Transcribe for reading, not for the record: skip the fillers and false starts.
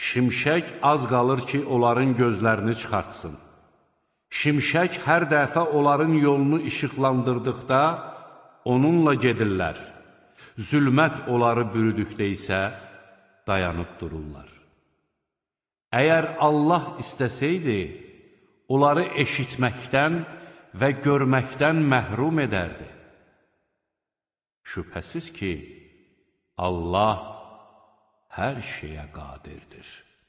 Şimşək az qalır ki, onların gözlərini çıxartsın. Şimşək hər dəfə onların yolunu işıqlandırdıqda onunla gedirlər. Zülmət onları bürüdükdə isə dayanıb dururlar. Əgər Allah istəsəydi, onları eşitməkdən və görməkdən məhrum edərdi. Şübhəsiz ki, Allah hər şeyə qadirdir.